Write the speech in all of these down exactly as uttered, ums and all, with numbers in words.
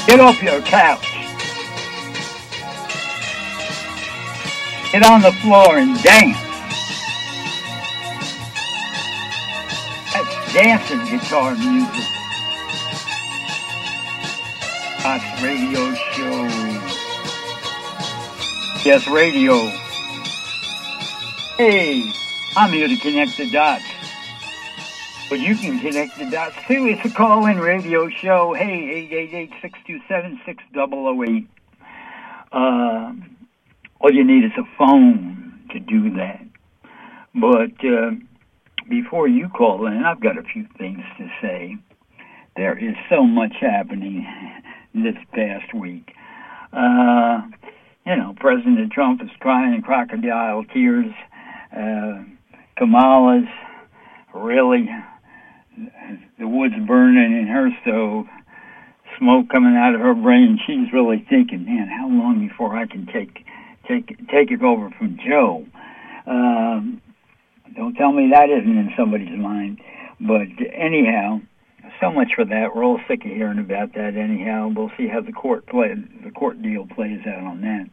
Get off your couch. Get on the floor and dance. That's dancing guitar music. That's radio show. Yes, radio. Hey, I'm here to connect the dots. But you can connect the dots too. It's a call-in radio show. Hey, eight eight eight, six two seven, six zero zero eight. Uh, all you need is a phone to do that. But uh, before you call in, I've got a few things to say. There is so much happening this past week. Uh, you know, President Trump is crying crocodile tears. Uh, Kamala's really, the wood's burning in her stove, smoke coming out of her brain. She's really thinking, man, how long before I can take take take it over from Joe? Um, don't tell me that isn't in somebody's mind. But anyhow, so much for that. We're all sick of hearing about that. Anyhow, we'll see how the court play the court deal plays out on that.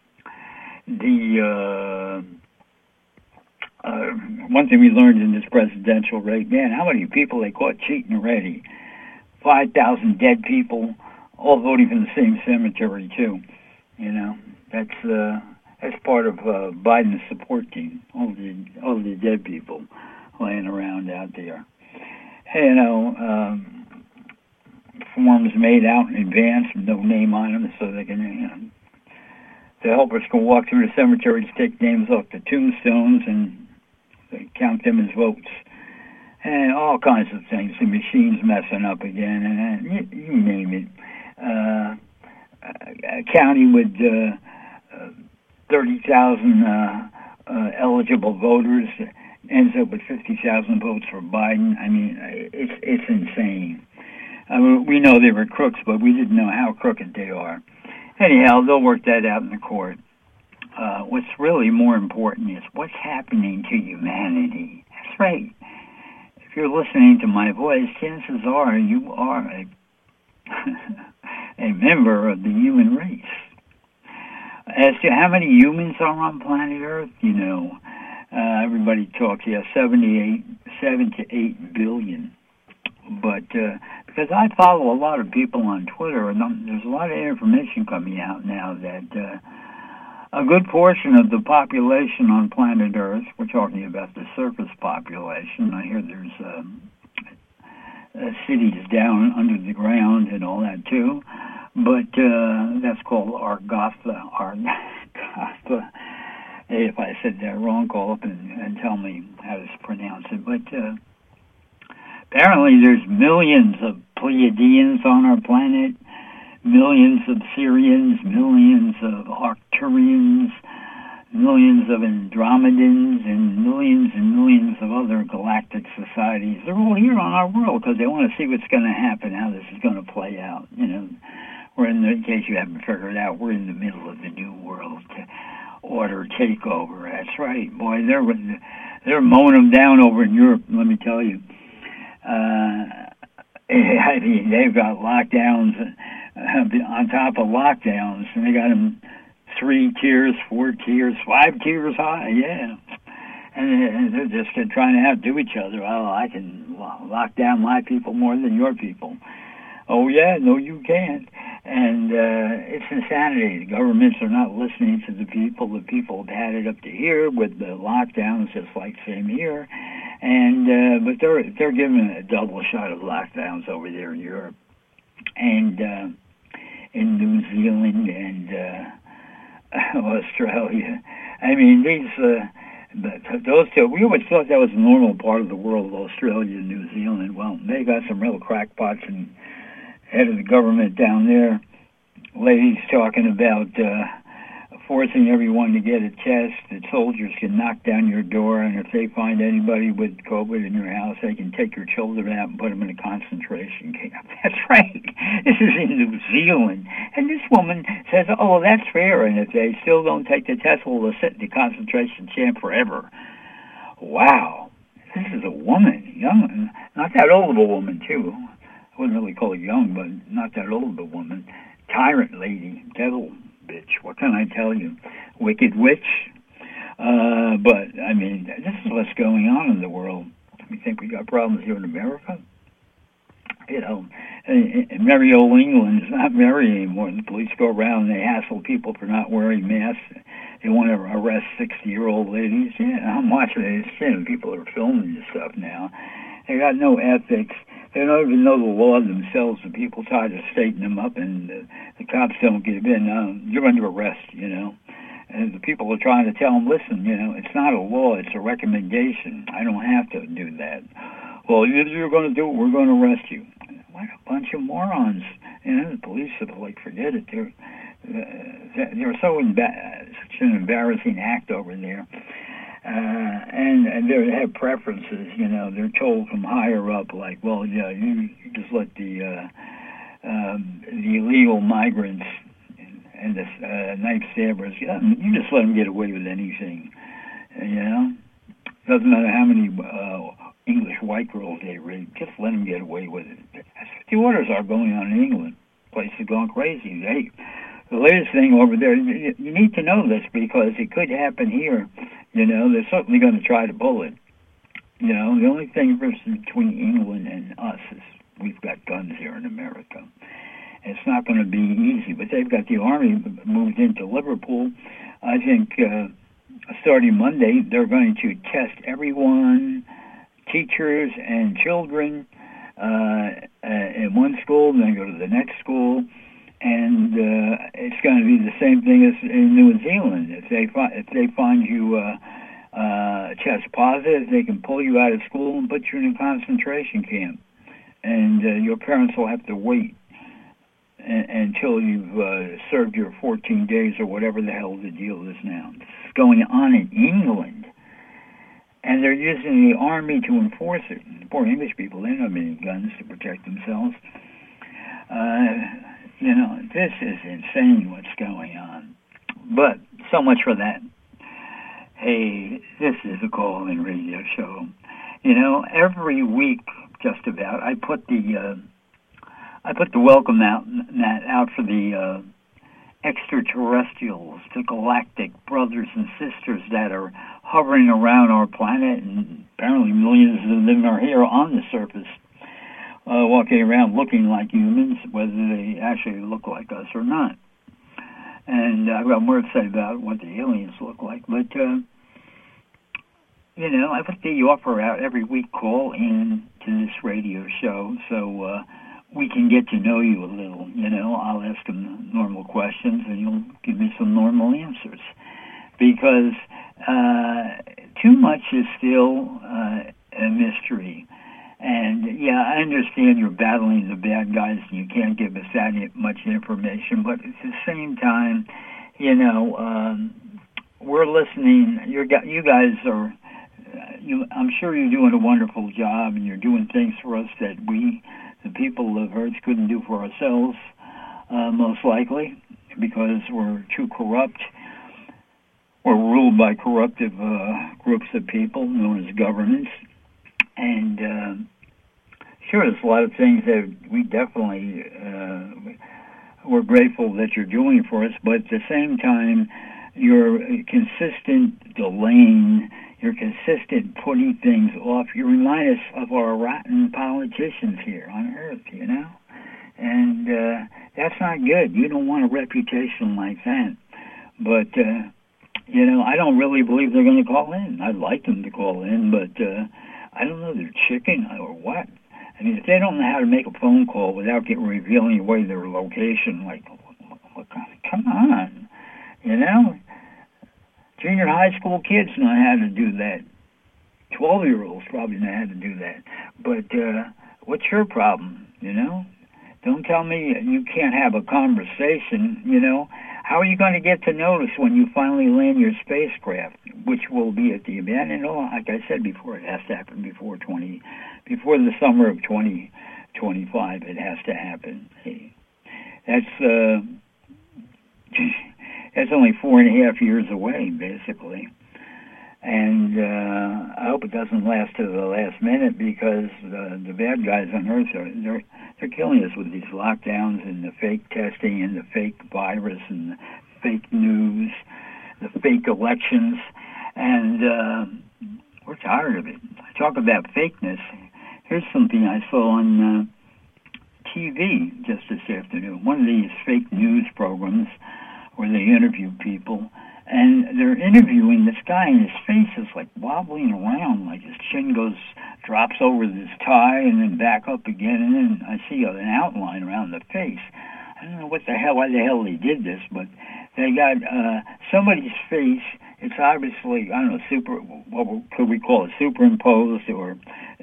The uh, Uh, one thing we learned in this presidential race, man, how many people they caught cheating already? five thousand dead people, all voting for the same cemetery, too. You know, that's uh, that's part of uh, Biden's support team, all the, all the dead people laying around out there. Hey, you know, um, forms made out in advance, no name on them, so they can, you know, the helpers can walk through the cemetery to take names off the tombstones and they count them as votes, and all kinds of things. The machine's messing up again, and, and you, you name it. Uh, a county with uh, uh, thirty thousand uh, uh, eligible voters ends up with fifty thousand votes for Biden. I mean, it's it's insane. I mean, we know they were crooks, but we didn't know how crooked they are. Anyhow, they'll work that out in the court. Uh, what's really more important is what's happening to humanity. That's right. If you're listening to my voice, chances are you are a, a member of the human race. As to how many humans are on planet Earth, you know, uh, everybody talks, yeah, seventy-eight, seven to eight billion. But uh, because I follow a lot of people on Twitter, and there's a lot of information coming out now that uh, a good portion of the population on planet Earth, we're talking about the surface population. I hear there's um, uh, cities down under the ground and all that too, but uh, that's called Argotha. Argotha. If I said that wrong, call up and, and tell me how to pronounce it. But uh, apparently there's millions of Pleiadians on our planet, millions of Syrians, millions of Arcturians, millions of Andromedans, and millions and millions of other galactic societies. They're all here on our world because they want to see what's going to happen, how this is going to play out. You know, we're in the, in case you haven't figured it out, we're in the middle of the New World Order takeover. That's right, boy. They're they're mowing them down over in Europe. Let me tell you. Uh, I mean, they've got lockdowns on top of lockdowns, and they got them three tiers, four tiers, five tiers high, yeah. And they're just trying to outdo each other. Well, I can lock down my people more than your people. Oh, yeah, no, you can't. And uh, it's insanity. The governments are not listening to the people. The people have had it up to here with the lockdowns, just like same here. And uh, but they're they're giving a double shot of lockdowns over there in Europe and uh, in New Zealand and uh, Australia. I mean, these uh, those two. We always thought that was a normal part of the world, Australia and New Zealand. Well, they got some real crackpots and head of the government down there. Ladies talking about uh, forcing everyone to get a test, that soldiers can knock down your door, and if they find anybody with COVID in your house, they can take your children out and put them in a concentration camp. That's right. This is in New Zealand. And this woman says, oh, that's fair, and if they still don't take the test, well, they'll sit in the concentration camp forever. Wow. This is a woman, young, not that old of a woman, too. I wouldn't really call her young, but not that old a woman. Tyrant lady, devil bitch. What can I tell you? Wicked witch. Uh, but, I mean, this is what's going on in the world. We think we got problems here in America. You know, in merry old England is not merry anymore. The police go around and they hassle people for not wearing masks. They want to arrest sixty-year-old ladies. Yeah, I'm watching this shit, and people are filming this stuff now. They got no ethics. They don't even know the law themselves, and people try to straighten them up, and the, the cops don't give in. Um, you're under arrest, you know. And the people are trying to tell them, listen, you know, it's not a law, it's a recommendation. I don't have to do that. Well, you're going to do it, we're going to arrest you. What a bunch of morons. You know, the police are like, forget it. They're, uh, they're so emba- such an embarrassing act over there. Uh, and and they have preferences, you know. They're told from higher up, like, well, yeah, you, you just let the uh, um, the illegal migrants and the uh, knife stabbers, you, know, you just let them get away with anything, you know. Doesn't matter how many uh, English white girls they rape, just let them get away with it. That's what the orders are going on in England. The place is going crazy. They, the latest thing over there, you, you need to know this because it could happen here. You know, they're certainly going to try to pull it. You know, the only thing between England and us is we've got guns here in America. It's not going to be easy, but they've got the army moved into Liverpool. I think uh, starting Monday, they're going to test everyone, teachers and children, uh, in one school, then go to the next school. And uh, it's going to be the same thing as in New Zealand. If they fi- if they find you uh, uh, test positive, they can pull you out of school and put you in a concentration camp, and uh, your parents will have to wait a- until you've uh, served your fourteen days or whatever the hell the deal is now. This is going on in England, and they're using the army to enforce it. The poor English people, they don't have any guns to protect themselves. Uh, You know, this is insane what's going on. But so much for that. Hey, this is a call-in radio show. You know, every week, just about, I put the uh, I put the welcome out that out for the uh, extraterrestrials, the galactic brothers and sisters that are hovering around our planet, and apparently millions of them are here on the surface. Uh, walking around looking like humans, whether they actually look like us or not. And I've got more to say about what the aliens look like. But, uh, you know, I put the offer out every week, call in to this radio show so uh, we can get to know you a little. You know, I'll ask them normal questions and you'll give me some normal answers. Because uh, too much is still uh, a mystery. And, yeah, I understand you're battling the bad guys and you can't give us that much information, but at the same time, you know, um, we're listening. You're, you guys are, you, I'm sure you're doing a wonderful job and you're doing things for us that we, the people of Earth, couldn't do for ourselves, uh, most likely, because we're too corrupt. We're ruled by corruptive uh, groups of people known as governments. And uh, sure, there's a lot of things that we definitely, uh, we're grateful that you're doing for us, but at the same time, you're consistent delaying, you're consistent putting things off. You remind us of our rotten politicians here on Earth, you know? And uh, that's not good. You don't want a reputation like that. But, uh, you know, I don't really believe they're going to call in. I'd like them to call in, but... Uh, I don't know, they're chicken or what. I mean, if they don't know how to make a phone call without getting revealing away their location, like, come on, you know? Junior high school kids know how to do that. Twelve-year-olds probably know how to do that. But uh, what's your problem, you know? Don't tell me you can't have a conversation, you know? How are you going to get to notice when you finally land your spacecraft, which will be at the event? And all, like I said before, it has to happen before twenty, before the summer of twenty twenty-five. It has to happen. That's uh, that's only four and a half years away, basically. And uh, I hope it doesn't last to the last minute, because uh, the bad guys on Earth are they're they're killing us with these lockdowns and the fake testing and the fake virus and the fake news, the fake elections, and uh, we're tired of it. Talk about fakeness. Here's something I saw on uh, T V just this afternoon. One of these fake news programs where they interview people, and they're interviewing this guy, and his face is like wobbling around, like his chin goes, drops over this tie and then back up again, and then I see an outline around the face. I don't know what the hell, why the hell they did this, but they got uh, somebody's face. It's obviously, I don't know, super, what could we call it, superimposed or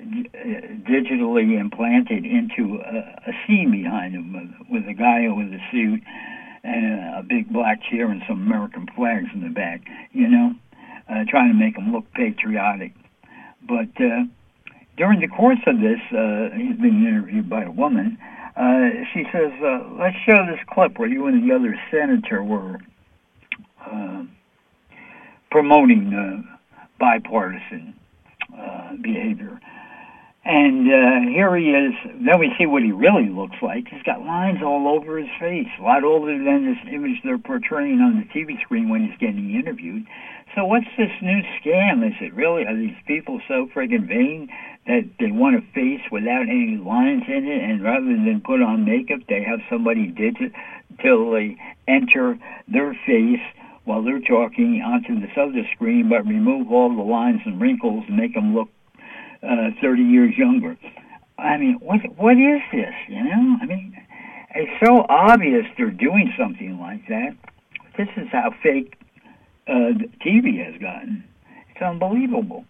digitally implanted into a, a scene behind him with a guy with a suit and a big black chair and some American flags in the back, you know, uh, trying to make him look patriotic. But uh, during the course of this, uh, he's being interviewed by a woman. Uh, she says, uh, let's show this clip where you and the other senator were uh, promoting uh, bipartisan uh, behavior. And uh, here he is. Then we see what he really looks like. He's got lines all over his face, a lot older than this image they're portraying on the T V screen when he's getting interviewed. So what's this new scam? Is it really, are these people so friggin' vain that they want a face without any lines in it, and rather than put on makeup, they have somebody digitally enter their face while they're talking onto this other screen, but remove all the lines and wrinkles and make them look Uh, thirty years younger. I mean, what what is this, you know? I mean, it's so obvious they're doing something like that. This is how fake uh, T V has gotten. It's unbelievable.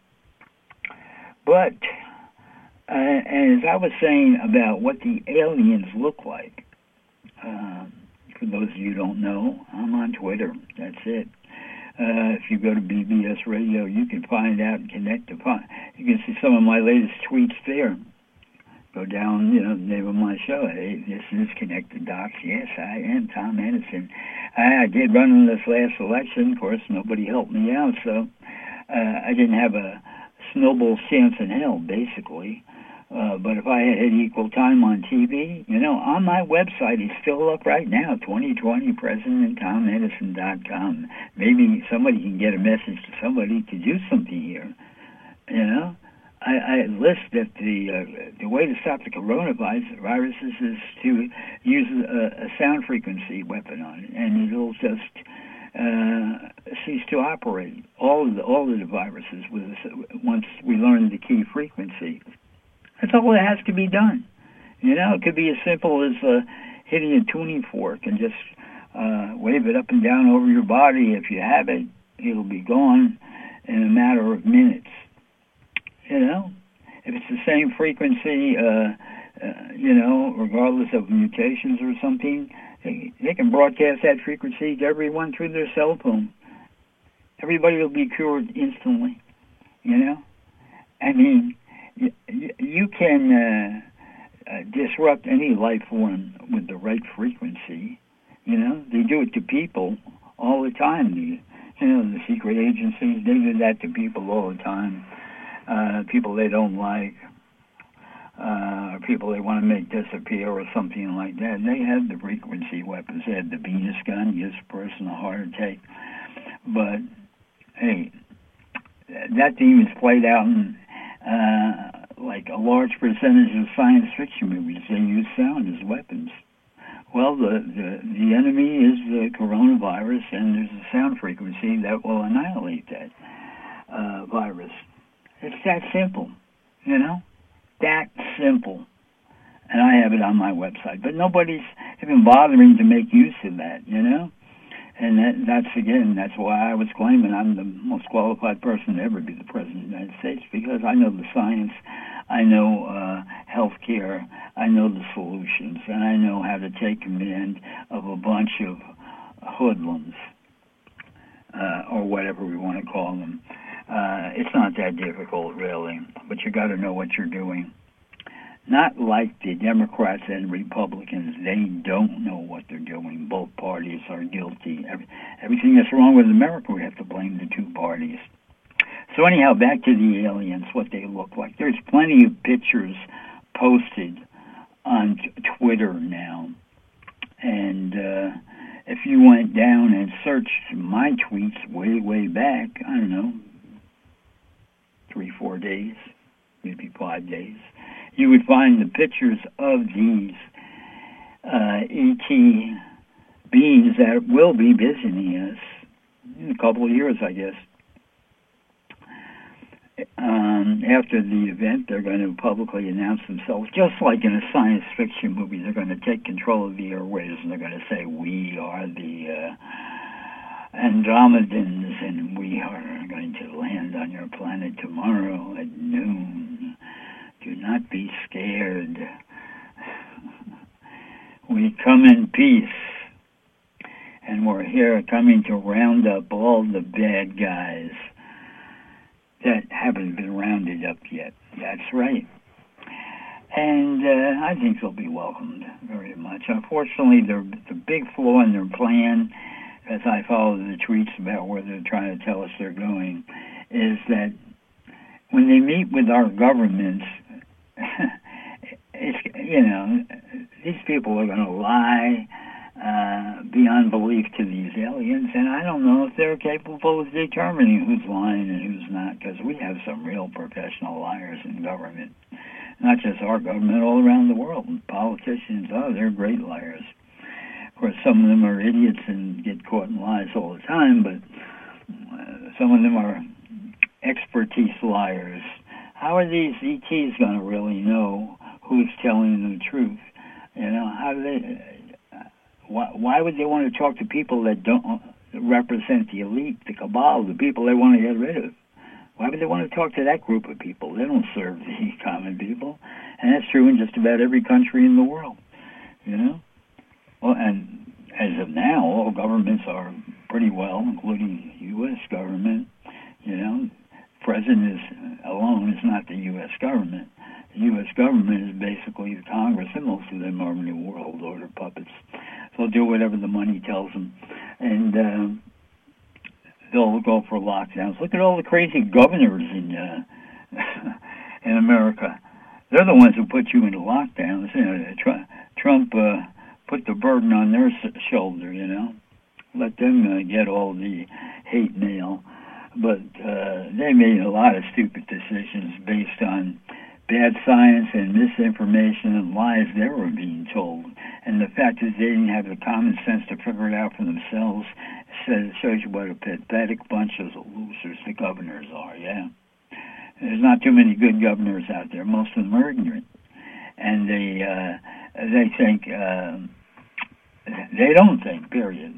But, uh, as I was saying about what the aliens look like, uh, for those of you who don't know, I'm on Twitter. That's it. Uh, if you go to B B S Radio, you can find out and connect to find. You can see some of my latest tweets there. Go down, you know, the name of my show. Hey, this is Connected Docs. Yes, I am Tom Edison. I, I did run in this last election. Of course, nobody helped me out, so uh, I didn't have a snowball's chance in hell, basically. Uh, but if I had had equal time on T V, you know, on my website, it's still up right now, twenty twenty president tom edison dot com. Maybe somebody can get a message to somebody to do something here. You know, I, I list that the uh, the way to stop the coronavirus is to use a, a sound frequency weapon on it, and it'll just uh, cease to operate. All of the all of the viruses with once we learn the key frequency. That's all that has to be done. You know, it could be as simple as uh, hitting a tuning fork and just uh, wave it up and down over your body. If you have it, it'll be gone in a matter of minutes. You know, if it's the same frequency, uh, uh, you know, regardless of mutations or something, they, they can broadcast that frequency to everyone through their cell phone. Everybody will be cured instantly. You know, I mean. You can uh, uh, disrupt any life form with the right frequency. You know, they do it to people all the time. The, you know, the secret agencies, they do that to people all the time. Uh, people they don't like, uh, people they want to make disappear or something like that. They have the frequency weapons. They have the Venus gun, gives a person a heart attack. But, hey, that theme is played out in Uh, like a large percentage of science fiction movies. They use sound as weapons. Well, the, the, the enemy is the coronavirus, and there's a sound frequency that will annihilate that uh, virus. It's that simple, you know? That simple. And I have it on my website. But nobody's even bothering to make use of that, you know? And that, that's, again, that's why I was claiming I'm the most qualified person to ever be the President of the United States, because I know the science, I know uh, health care, I know the solutions, and I know how to take command of a bunch of hoodlums, uh, or whatever we want to call them. Uh, it's not that difficult, really, but you got to know what you're doing. Not like the Democrats and Republicans. They don't know what they're doing. Both parties are guilty. Every, everything that's wrong with America, we have to blame the two parties. So anyhow, back to the aliens, what they look like. There's plenty of pictures posted on t- Twitter now. And uh, if you went down and searched my tweets way, way back, I don't know, three, four days, maybe five days, you would find the pictures of these uh, E T beings that will be visiting us in a couple of years, I guess. Um, after the event, they're going to publicly announce themselves, just like in a science fiction movie. They're going to take control of the airwaves, and they're going to say, we are the uh, Andromedans, and we are going to land on your planet tomorrow at noon. Do not be scared. We come in peace, and we're here coming to round up all the bad guys that haven't been rounded up yet. That's right. And uh, I think they'll be welcomed very much. Unfortunately, the the big flaw in their plan, as I follow the tweets about where they're trying to tell us they're going, is that when they meet with our governments, it's, you know, these people are going to lie uh, beyond belief to these aliens, and I don't know if they're capable of determining who's lying and who's not, because we have some real professional liars in government. Not just our government, all around the world. Politicians, oh, they're great liars. Of course, some of them are idiots and get caught in lies all the time, but uh, some of them are expertise liars. How are these E Ts going to really know who's telling them the truth? You know, how do they... Why, why would they want to talk to people that don't represent the elite, the cabal, the people they want to get rid of? Why would they want to talk to that group of people? They don't serve the common people. And that's true in just about every country in the world, you know? Well, and as of now, all governments are pretty well, including the U S government, you know? President is, alone is not the U S government. The U S government is basically the Congress, and most of them are New World Order puppets. They'll do whatever the money tells them, and uh, they'll go for lockdowns. Look at all the crazy governors in uh, in America. They're the ones who put you into lockdowns. You know, Trump uh, put the burden on their shoulder, you know. Let them uh, get all the hate mail. But uh, they made a lot of stupid decisions based on bad science and misinformation and lies they were being told. And the fact that they didn't have the common sense to figure it out for themselves says, shows you what a pathetic bunch of losers the governors are, yeah. There's not too many good governors out there. Most of them are ignorant. And they, uh, they think, uh, they don't think, period.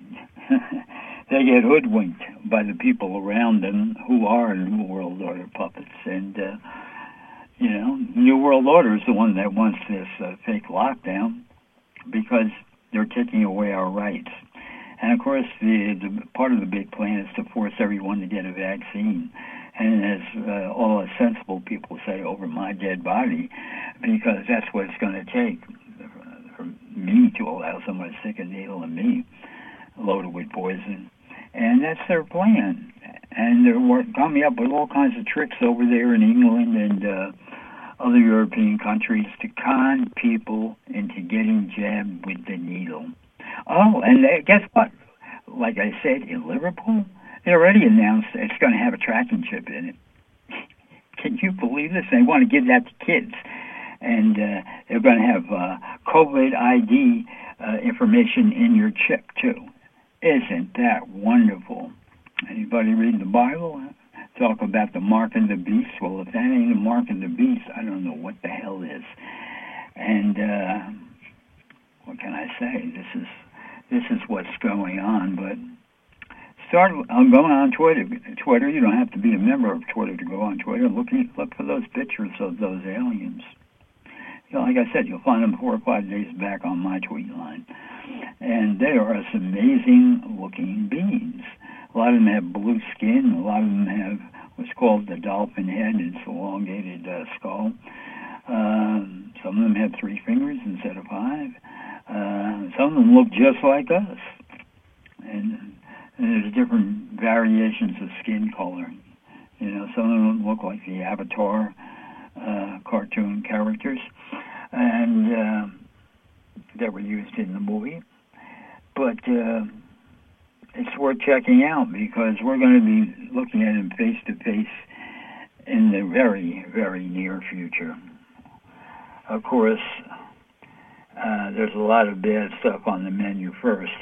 They get hoodwinked by the people around them who are New World Order puppets. And, uh, you know, New World Order is the one that wants this uh, fake lockdown because they're taking away our rights. And, of course, the, the part of the big plan is to force everyone to get a vaccine. And as uh, all the sensible people say, over my dead body, because that's what it's going to take for me to allow someone to stick a needle in me, loaded with poison. And that's their plan. And they're coming up with all kinds of tricks over there in England and uh, other European countries to con people into getting jabbed with the needle. Oh, and they, guess what? Like I said, in Liverpool, they already announced it's going to have a tracking chip in it. Can you believe this? They want to give that to kids. And uh, they're going to have uh, COVID I D uh, information in your chip, too. Isn't that wonderful? Anybody read the Bible? Talk about the mark of the beast. Well, if that ain't the mark of the beast, I don't know what the hell is. And uh, what can I say? This is this is what's going on. But start. I'm going on Twitter. Twitter. You don't have to be a member of Twitter to go on Twitter. Look look for those pictures of those aliens. You know, like I said, you'll find them four or five days back on my tweet line. And they are some amazing-looking beings. A lot of them have blue skin. A lot of them have what's called the dolphin head. It's an elongated uh, skull. Uh, some of them have three fingers instead of five. Uh, some of them look just like us. And, and there's different variations of skin color. You know, some of them look like the Avatar uh, cartoon characters, and uh, that were used in the movie. But uh, it's worth checking out because we're going to be looking at him face to face in the very, very near future. Of course, uh, there's a lot of bad stuff on the menu first.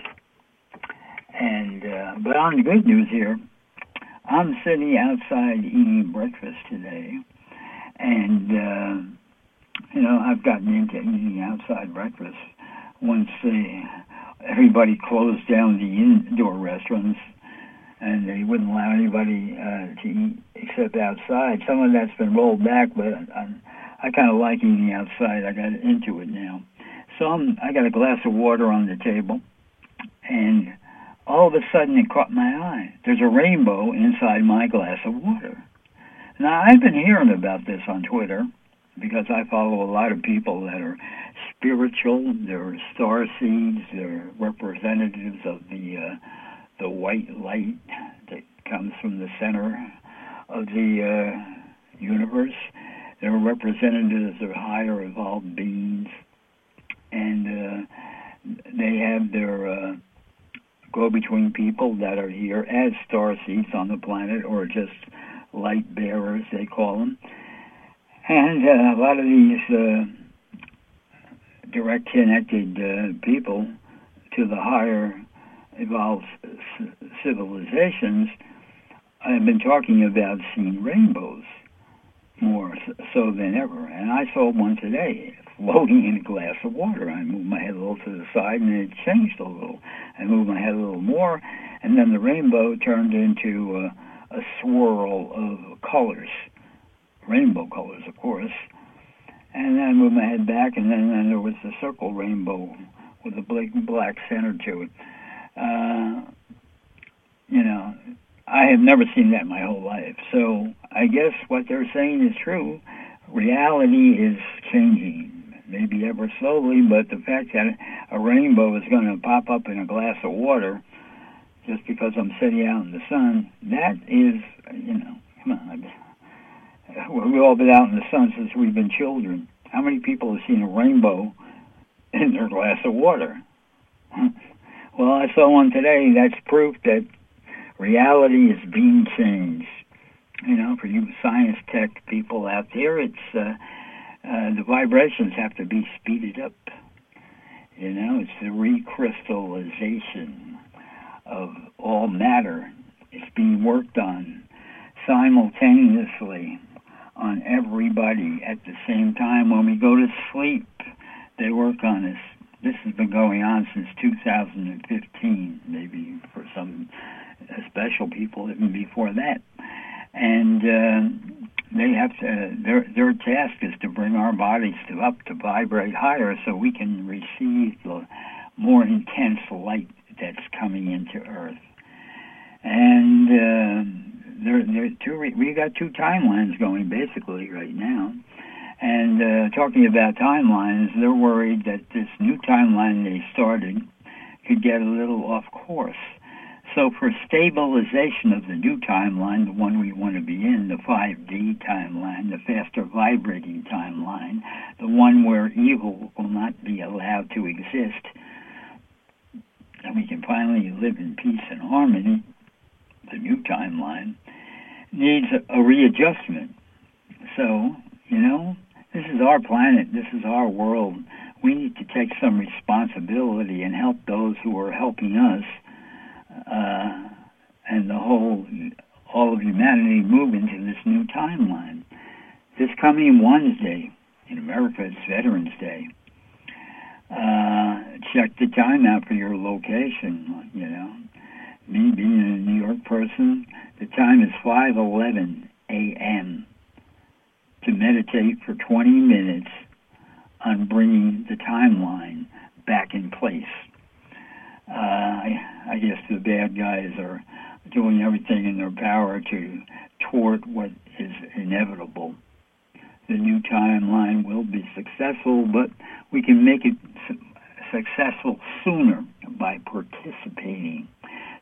And uh, but on the good news here, I'm sitting outside eating breakfast today, and uh, you know I've gotten into eating outside breakfast once the, everybody closed down the indoor restaurants, and they wouldn't allow anybody uh, to eat except outside. Some of that's been rolled back, but I, I kind of like eating outside. I got into it now, so I'm, I got a glass of water on the table, and all of a sudden it caught my eye. There's a rainbow inside my glass of water. Now, I've been hearing about this on Twitter because I follow a lot of people that are spiritual. They're star seeds. They're representatives of the uh, the white light that comes from the center of the uh, universe. They're representatives of higher evolved beings. And uh, they have their... Uh, go-between people that are here as star seeds on the planet, or just light bearers, they call them. And uh, a lot of these uh, direct connected uh, people to the higher evolved c- civilizations have been talking about seeing rainbows more so than ever. And I saw one today, floating in a glass of water. I moved my head a little to the side, and it changed a little. I moved my head a little more, and then the rainbow turned into uh, a swirl of colors, rainbow colors, of course. And then I moved my head back, and then, then there was the circle rainbow with a black, black center to it. Uh, you know, I have never seen that in my whole life. So I guess what they're saying is true. Reality is changing. Maybe ever slowly, but the fact that a rainbow is going to pop up in a glass of water just because I'm sitting out in the sun, that is, you know, come on. We've all been out in the sun since we've been children. How many people have seen a rainbow in their glass of water? Well, I saw one today. That's proof that reality is being changed. You know, for you science tech people out there, it's... Uh, Uh, the vibrations have to be speeded up. You know, it's the recrystallization of all matter. It's being worked on simultaneously on everybody at the same time. When we go to sleep, they work on this. This has been going on since two thousand fifteen, maybe for some special people even before that. And uh, they have to, their their task is to bring our bodies to up to vibrate higher so we can receive the more intense light that's coming into Earth. And uh, there, there two, we got two timelines going basically right now. And uh, talking about timelines, they're worried that this new timeline they started could get a little off course. So for stabilization of the new timeline, the one we want to be in, the five D timeline, the faster vibrating timeline, the one where evil will not be allowed to exist, and we can finally live in peace and harmony, the new timeline, needs a readjustment. So, you know, this is our planet, this is our world. We need to take some responsibility and help those who are helping us. Uh, and the whole, all of humanity move into this new timeline. This coming Wednesday, in America, it's Veterans Day. Uh, check the time out for your location, you know. Me being a New York person, the time is five eleven a.m. to meditate for twenty minutes on bringing the timeline back in place. Uh, I, I guess the bad guys are doing everything in their power to toward what is inevitable. The new timeline will be successful, but we can make it su- successful sooner by participating.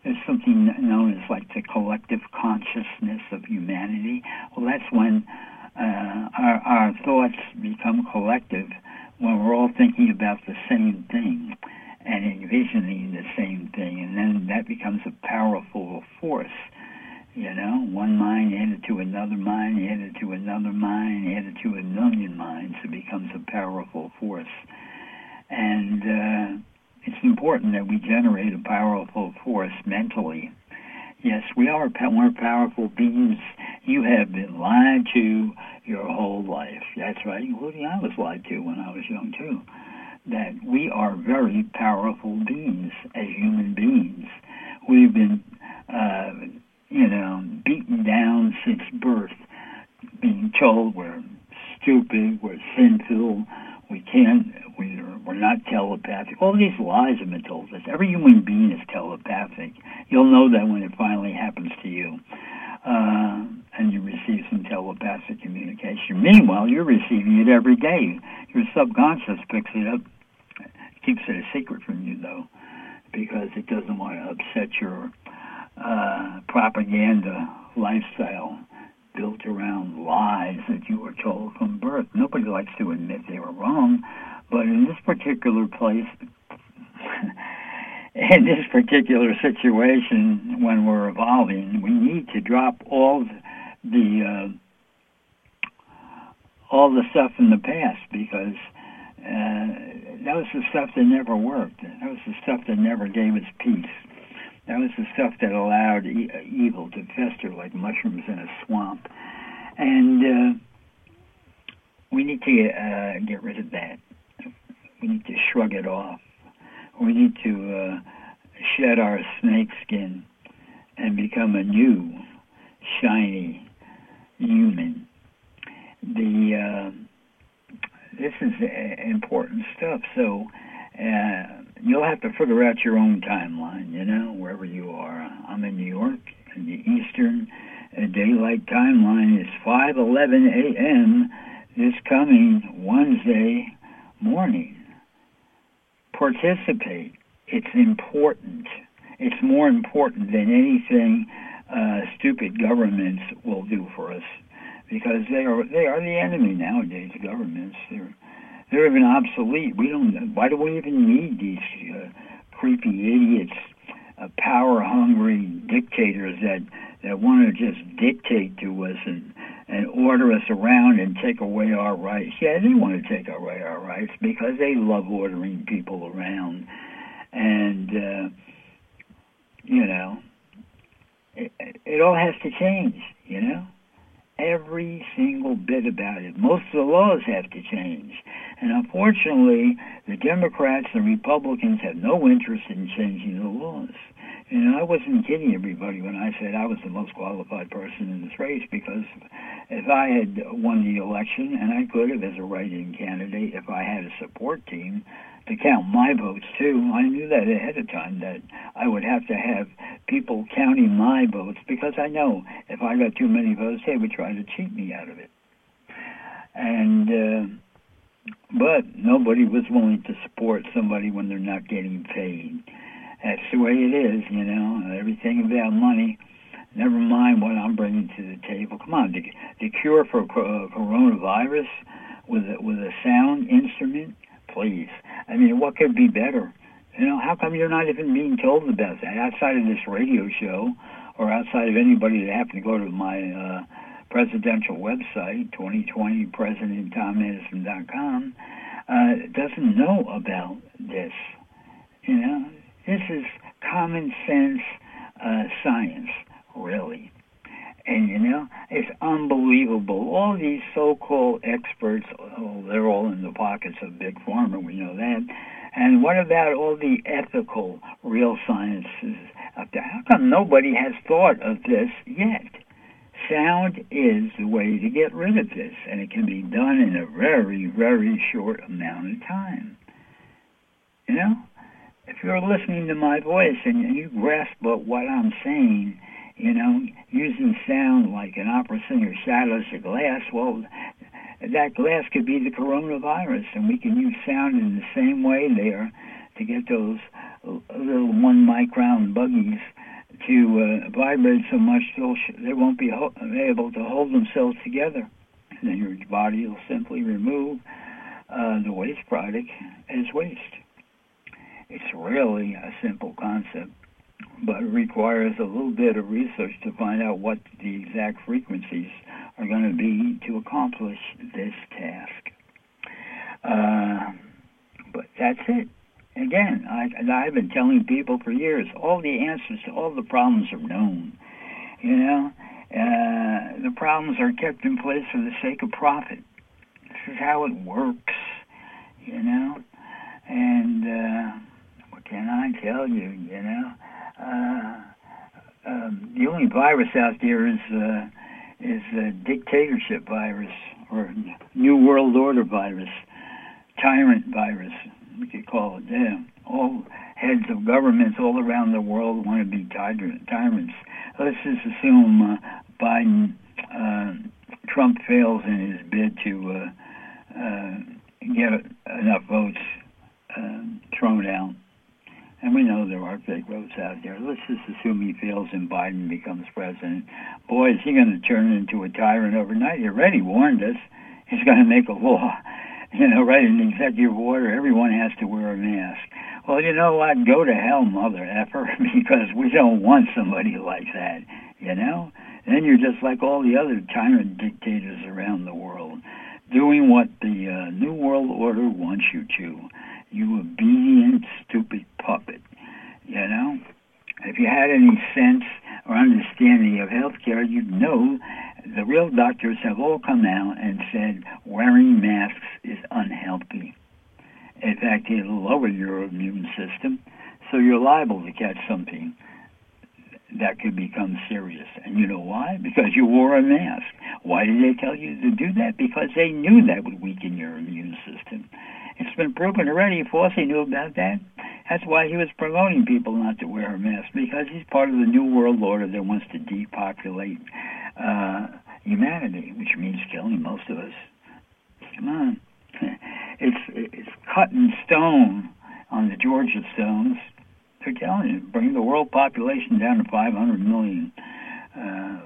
there's something known as like the collective consciousness of humanity. Well, that's when uh, our, our thoughts become collective, when we're all thinking about the same thing and envisioning the same thing, and then that becomes a powerful force. You know, one mind added to another mind, added to another mind, added to a million minds, it becomes a powerful force. And uh, it's important that we generate a powerful force mentally. Yes, we are more powerful beings. You have been lied to your whole life. That's right, including I was lied to when I was young, too. That we are very powerful beings as human beings. We've been, uh, you know, beaten down since birth, being told we're stupid, we're sinful, we can't, we're, we're not telepathic. All these lies have been told us. Every human being is telepathic. You'll know that when it finally happens to you. Uh, and you receive some telepathic communication. Meanwhile, you're receiving it every day. Your subconscious picks it up, keeps it a secret from you, though, because it doesn't want to upset your uh, propaganda lifestyle built around lies that you were told from birth. Nobody likes to admit they were wrong, but in this particular place, in this particular situation, when we're evolving, we need to drop all the uh, all the stuff in the past, because uh, that was the stuff that never worked. That was the stuff that never gave us peace. That was the stuff that allowed e- evil to fester like mushrooms in a swamp. And uh, we need to uh, get rid of that. We need to shrug it off. We need to uh, shed our snake skin and become a new, shiny human. The uh, this is uh, important stuff. So uh, you'll have to figure out your own timeline, you know, wherever you are. I'm in New York, and the Eastern uh, Daylight Timeline is five eleven a.m. this coming Wednesday morning. Participate. It's important. It's more important than anything uh, stupid governments will do for us, because they are they are the enemy nowadays. Governments, they're they're even obsolete. We don't. Why do we even need these uh, creepy idiots, uh, power-hungry dictators that that want to just dictate to us and and order us around and take away our rights? Yeah, they want to take away our rights because they love ordering people around. And, uh, you know, it, it all has to change, you know? Every single bit about it. Most of the laws have to change. And unfortunately, the Democrats and Republicans have no interest in changing the laws. You know, I wasn't kidding everybody when I said I was the most qualified person in this race, because if I had won the election, and I could have as a write-in candidate if I had a support team to count my votes too, I knew that ahead of time, that I would have to have people counting my votes, because I know if I got too many votes, they would try to cheat me out of it. And uh, but nobody was willing to support somebody when they're not getting paid. That's the way it is, you know. Everything about money. Never mind what I'm bringing to the table. Come on, the, the cure for uh, coronavirus with a, with a sound instrument, please. I mean, what could be better? You know, how come you're not even being told about that outside of this radio show, or outside of anybody that happened to go to my uh, presidential website, twenty twenty president tom edison dot com, uh, doesn't know about this? You know, this is common sense uh, science, really. And, you know, it's unbelievable. All these so-called experts, oh, they're all in the pockets of Big Pharma, we know that. And what about all the ethical, real sciences out there? How come nobody has thought of this yet? Sound is the way to get rid of this, and it can be done in a very, very short amount of time. You know? If you're listening to my voice and you grasp what I'm saying, you know, using sound like an opera singer shadows a glass, well, that glass could be the coronavirus, and we can use sound in the same way there to get those little one-micron buggies to uh, vibrate so much they'll sh- they won't be ho- able to hold themselves together. And then your body will simply remove uh, the waste product as waste. It's really a simple concept, but it requires a little bit of research to find out what the exact frequencies are going to be to accomplish this task. Uh, but that's it. Again, I, I've been telling people for years, all the answers to all the problems are known. You know, uh, the problems are kept in place for the sake of profit. This is how it works, you know. And uh, what can I tell you, you know? Uh, um, the only virus out there is uh, is a dictatorship virus, or New World Order virus, tyrant virus, we could call it. Yeah, all heads of governments all around the world want to be tyrant, tyrants. Let's just assume uh, Biden, uh, Trump fails in his bid to uh, uh, get enough votes uh, thrown out. And we know there are fake votes out there. Let's just assume he fails and Biden becomes president. Boy, is he going to turn into a tyrant overnight. He already warned us. He's going to make a law, you know, right in the executive order, everyone has to wear a mask. Well, you know what? Go to hell, mother effer, because we don't want somebody like that, you know? Then you're just like all the other tyrant dictators around the world, doing what the uh, New World Order wants you to. You obedient, stupid puppet, you know? If you had any sense or understanding of healthcare, you'd know the real doctors have all come out and said wearing masks is unhealthy. In fact, it'll lower your immune system, so you're liable to catch something that could become serious. And you know why? Because you wore a mask. Why did they tell you to do that? Because they knew that would weaken your immune system. It's been proven already. Fauci knew about that. That's why he was promoting people not to wear a mask, because he's part of the New World Order that wants to depopulate uh, humanity, which means killing most of us. Come on. It's, it's cut in stone on the Georgia stones. They're telling you, bring the world population down to five hundred million. Uh,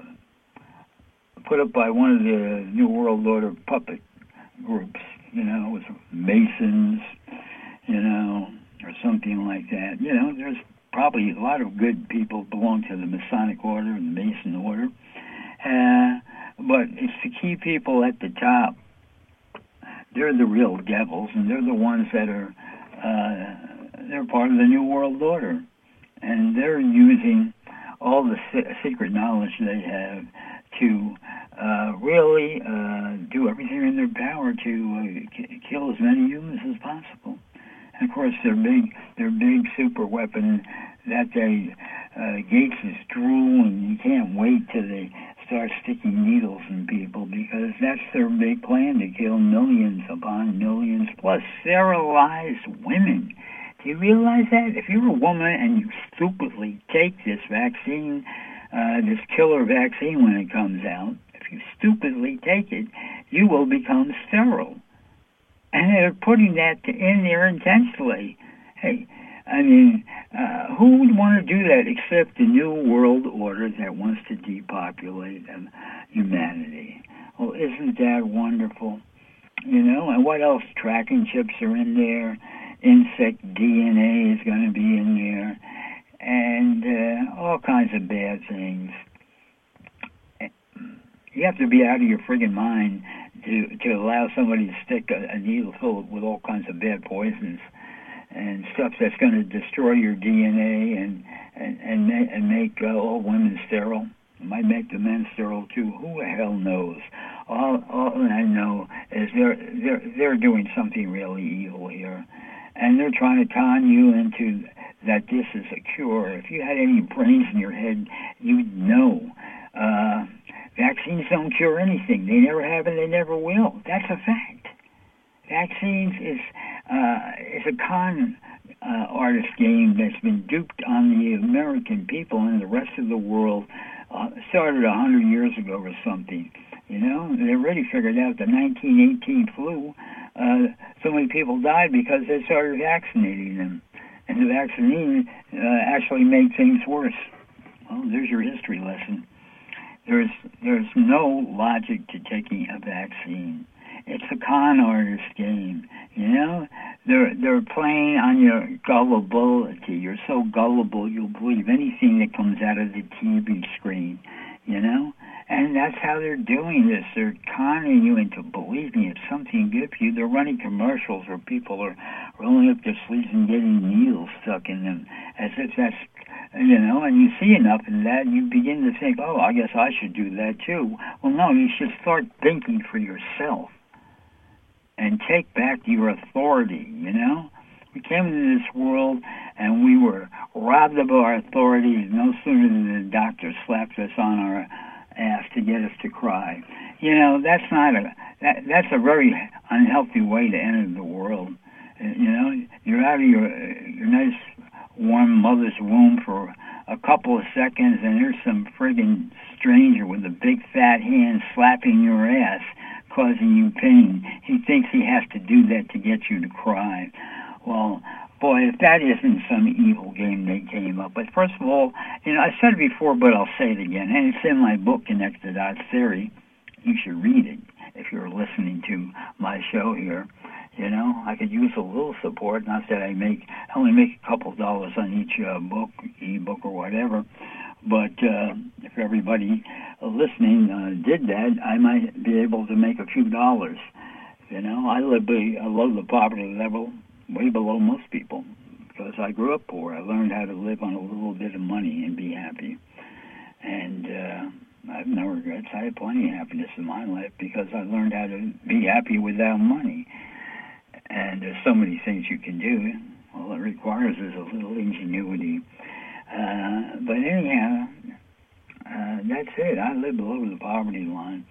put up by one of the New World Order puppet groups, you know, with Masons, you know, or something like that. You know, there's probably a lot of good people belong to the Masonic Order and the Mason Order. Uh, but it's the key people at the top. They're the real devils, and they're the ones that are, uh, they're part of the New World Order. And they're using all the se- secret knowledge they have to uh, really uh, do everything in their power to uh, k- kill as many humans as possible. And of course, their big, their big super weapon that they, uh, Gates is drooling. You can't wait till they start sticking needles in people, because that's their big plan, to kill millions upon millions, plus sterilized women. Do you realize that? If you're a woman and you stupidly take this vaccine, uh, this killer vaccine when it comes out, if you stupidly take it, you will become sterile. And they're putting that in there intentionally. Hey, I mean, uh, who would want to do that except the New World Order that wants to depopulate um, humanity? Well, isn't that wonderful? You know, and what else? Tracking chips are in there. Insect D N A is going to be in there. And uh, all kinds of bad things. You have to be out of your friggin' mind to, to allow somebody to stick a, a needle filled with all kinds of bad poisons and stuff that's going to destroy your D N A and and and, ma- and make uh, all women sterile. It might make the men sterile too. Who the hell knows? All all I know is they're they're they're doing something really evil here, and they're trying to con you into that this is a cure. If you had any brains in your head, you'd know. Uh, vaccines don't cure anything. They never have and they never will. That's a fact. Vaccines is uh, is a con uh, artist game that's been duped on the American people and the rest of the world. Uh, started a hundred years ago or something. You know, they already figured out the nineteen eighteen flu. Uh, so many people died because they started vaccinating them, and the vaccine uh, actually made things worse. Well, there's your history lesson. There's there's no logic to taking a vaccine. It's a con artist game. You know, they're they're playing on your gullibility. You're so gullible you'll believe anything that comes out of the T V screen. You know, and that's how they're doing this. They're conning you into believing it's something good for you. They're running commercials where people are rolling up their sleeves and getting needles stuck in them, as if that's, you know, and you see enough of that, and you begin to think, oh, I guess I should do that too. Well, no, you should start thinking for yourself and take back your authority, you know? We came into this world and we were robbed of our authority no sooner than the doctor slapped us on our ass to get us to cry. You know, that's not a, that, that's a very unhealthy way to enter the world. You know, you're out of your, your nice warm mother's womb for a couple of seconds and there's some friggin' stranger with a big fat hand slapping your ass, causing you pain. He thinks he has to do that to get you to cry. Well, boy, if that isn't some evil game they came up with. First of all, you know, I said it before, but I'll say it again, and it's in my book, Connect the Dots Theory. You should read it if you're listening to my show here. You know, I could use a little support. Not that I make, I only make a couple dollars on each uh, book, e-book or whatever. But uh, if everybody listening uh, did that, I might be able to make a few dollars. You know, I live below the poverty level, way below most people, because I grew up poor. I learned how to live on a little bit of money and be happy. And uh, I have no regrets. I had plenty of happiness in my life because I learned how to be happy without money. And there's so many things you can do. All it requires is a little ingenuity. Uh, but anyhow, uh, that's it. I live below the poverty line.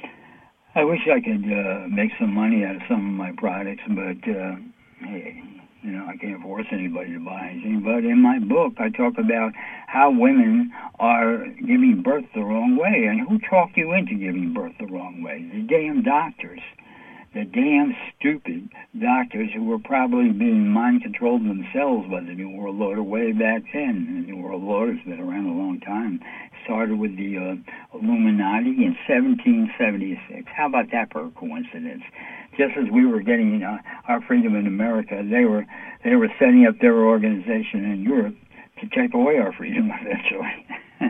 I wish I could uh, make some money out of some of my products, but uh, hey, you know, I can't force anybody to buy anything. But in my book, I talk about how women are giving birth the wrong way. And who talked you into giving birth the wrong way? The damn doctors. The damn stupid doctors who were probably being mind-controlled themselves by the New World Order way back then. The New World Order's been around a long time. Started with the uh, Illuminati in seventeen seventy-six. How about that for a coincidence? Just as we were getting uh, our freedom in America, they were they were setting up their organization in Europe to take away our freedom eventually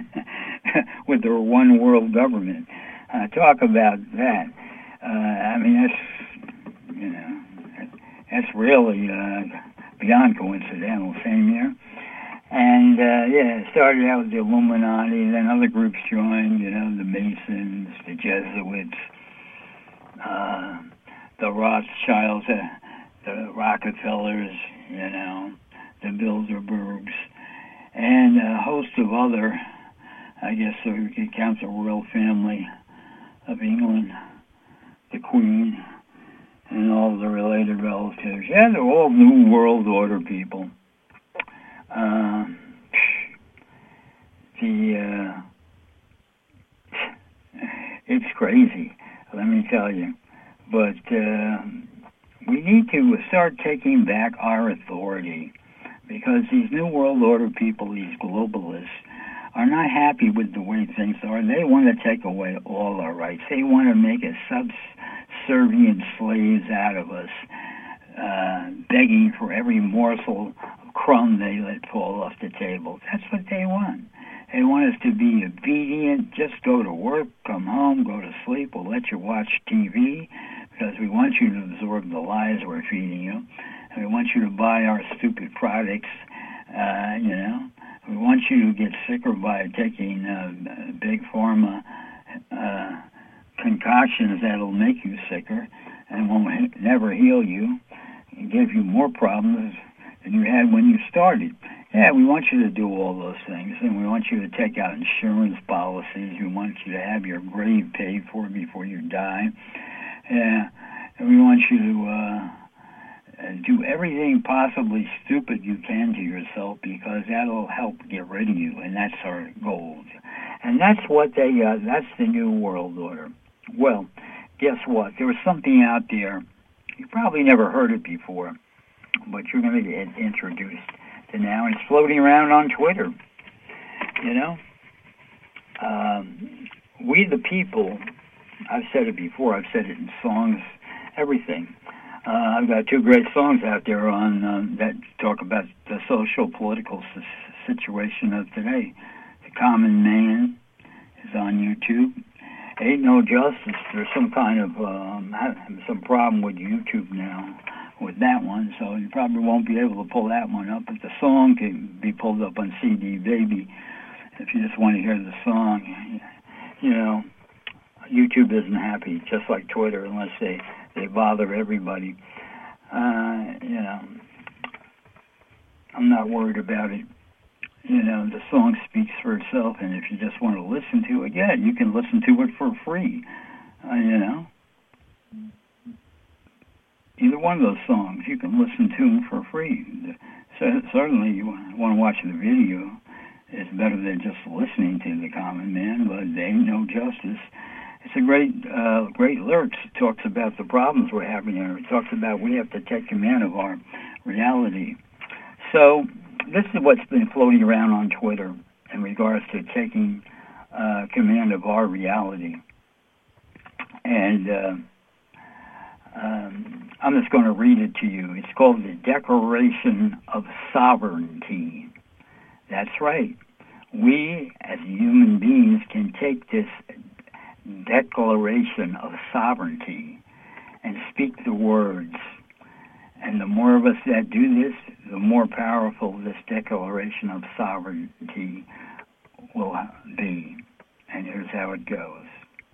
with their one world government. Uh, talk about that. Uh, I mean, that's, you know, that's really uh, beyond coincidental, same year. And, uh, yeah, it started out with the Illuminati, then other groups joined, you know, the Masons, the Jesuits, uh, the Rothschilds, uh, the Rockefellers, you know, the Bilderbergs, and a host of other, I guess so we could count the royal family of England, the Queen, and all the related relatives. Yeah, they're all New World Order people. Uh, the uh, it's crazy, let me tell you. But uh, we need to start taking back our authority, because these New World Order people, these globalists, are not happy with the way things are. They want to take away all our rights. They want to make us subservient slaves out of us, uh, begging for every morsel of crumb they let fall off the table. That's what they want. They want us to be obedient, just go to work, come home, go to sleep. We'll let you watch T V because we want you to absorb the lies we're feeding you. And we want you to buy our stupid products, uh, you know. We want you to get sicker by taking uh, big pharma uh, concoctions that'll make you sicker and won't never heal you and give you more problems than you had when you started. Yeah, we want you to do all those things, and we want you to take out insurance policies. We want you to have your grave paid for before you die. Yeah, and we want you to uh, do everything possibly stupid you can to yourself, because that'll help get rid of you, and that's our goal. And that's what they, uh, that's the New World Order. Well, guess what? There was something out there, you probably never heard it before, but you're going to get introduced to now, and it's floating around on Twitter. You know, um, we the people, I've said it before, I've said it in songs, everything. Uh, I've got two great songs out there on um, that talk about the social, political s- situation of today. The Common Man is on YouTube. Ain't No Justice. There's some kind of um, some problem with YouTube now with that one, so you probably won't be able to pull that one up. But the song can be pulled up on C D Baby if you just want to hear the song. You know, YouTube isn't happy, just like Twitter, unless they, they bother everybody. Uh, you know, I'm not worried about it. You know, the song speaks for itself, and if you just want to listen to it, yeah, you can listen to it for free. Uh, you know, either one of those songs, you can listen to them for free. So certainly, you want to watch the video. It's better than just listening to The Common Man, but there ain't no justice. It's a great, uh, great lyrics. It talks about the problems we're having here. It talks about we have to take command of our reality. So this is what's been floating around on Twitter in regards to taking uh, command of our reality. And uh, um, I'm just going to read it to you. It's called the Declaration of Sovereignty. That's right. We, as human beings, can take this declaration of sovereignty and speak the words. And the more of us that do this, the more powerful this declaration of sovereignty will be. And here's how it goes.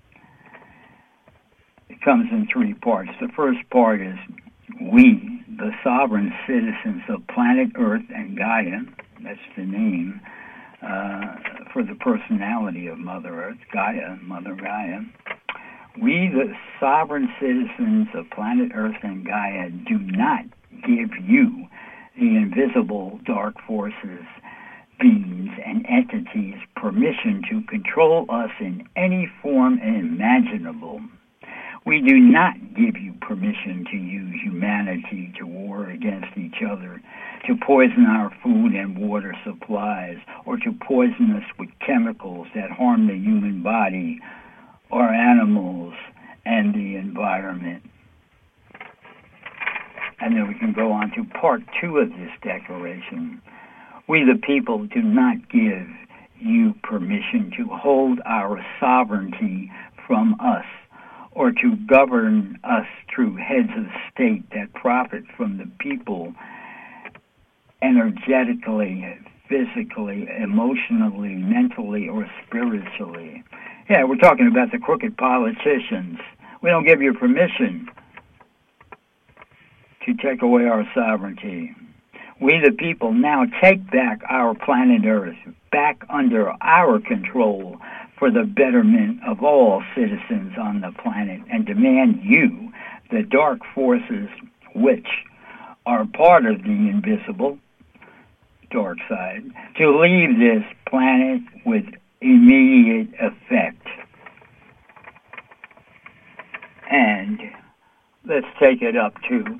It comes in three parts. The first part is, we, the sovereign citizens of planet Earth and Gaia, that's the name uh, for the personality of Mother Earth, Gaia, Mother Gaia. We, the sovereign citizens of planet Earth and Gaia, do not give you, the invisible dark forces, beings, and entities, permission to control us in any form imaginable. We do not give you permission to use humanity to war against each other, to poison our food and water supplies, or to poison us with chemicals that harm the human body or animals and the environment. And then we can go on to part two of this declaration. We the people do not give you permission to hold our sovereignty from us, or to govern us through heads of state that profit from the people energetically, physically, emotionally, mentally, or spiritually. Yeah, we're talking about the crooked politicians. We don't give you permission to take away our sovereignty. We, the people, now take back our planet Earth, back under our control, for the betterment of all citizens on the planet, and demand you, the dark forces which are part of the invisible dark side, to leave this planet with immediate effect. And let's take it up to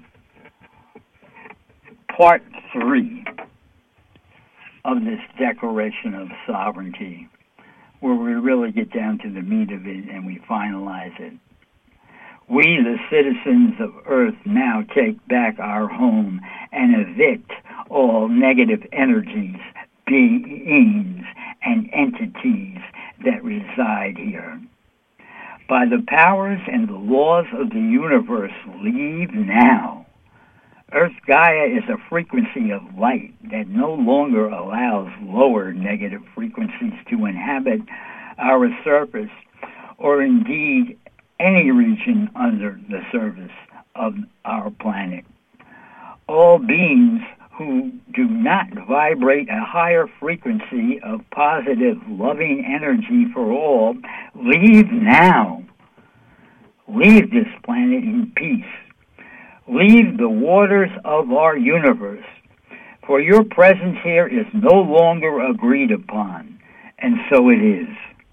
part three of this Declaration of Sovereignty, where we really get down to the meat of it and we finalize it. We, the citizens of Earth, now take back our home and evict all negative energies, beings, and entities that reside here. By the powers and the laws of the universe, leave now. Earth Gaia is a frequency of light that no longer allows lower negative frequencies to inhabit our surface, or indeed any region under the surface of our planet. All beings who do not vibrate a higher frequency of positive, loving energy for all, leave now. Leave this planet in peace. Leave the waters of our universe, for your presence here is no longer agreed upon, and so it is.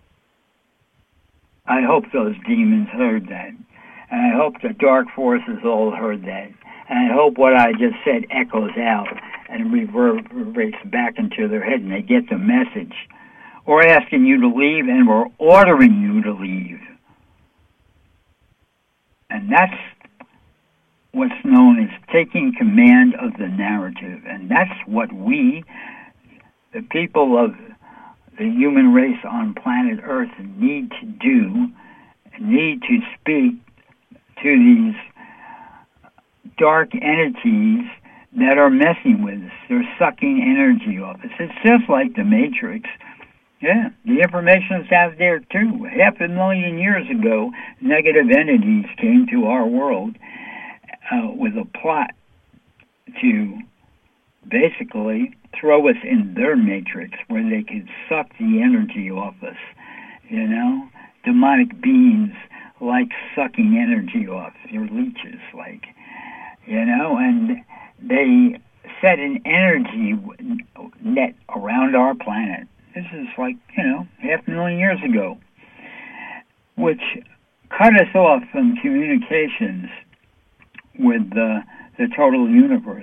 I hope those demons heard that, and I hope the dark forces all heard that, and I hope what I just said echoes out and reverberates back into their head, and they get the message. We're asking you to leave, and we're ordering you to leave. And that's what's known as taking command of the narrative. And that's what we, the people of the human race on planet Earth, need to do, need to speak to these dark entities that are messing with us. They're sucking energy off us. It's just like the Matrix. Yeah, the information's out there too. Half a million years ago, negative entities came to our world uh, with a plot to basically throw us in their matrix where they could suck the energy off us. You know, demonic beings like sucking energy off. They're leeches, like, you know, and they set an energy net around our planet. This is like, you know, half a million years ago, which cut us off from communications with uh, the total universe.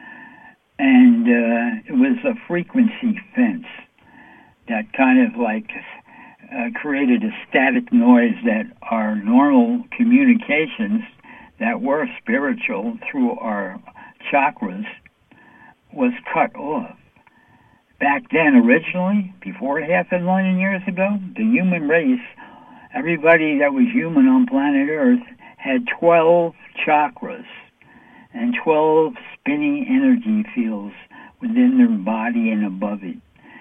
And uh, it was a frequency fence that kind of like uh, created a static noise that our normal communications that were spiritual through our chakras was cut off. Back then, originally, before half a million years ago, the human race, everybody that was human on planet Earth, had twelve chakras and twelve spinning energy fields within their body and above it,